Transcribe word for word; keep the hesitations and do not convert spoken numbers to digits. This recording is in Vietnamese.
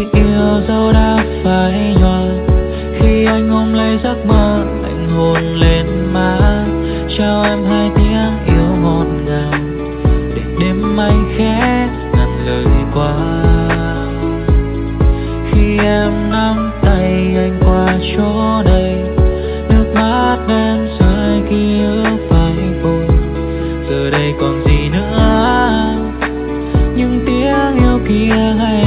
yêu dẫu đã phai nhòa. Khi anh ôm lấy giấc mơ, anh hôn lên má, trao em hai tiếng yêu ngọt ngào, để đêm anh khẽ ngàn lời qua. Khi em nắm tay anh qua chỗ đây, nước mắt em rơi ký ức phai vội. Giờ đây còn gì nữa, những tiếng yêu kia hay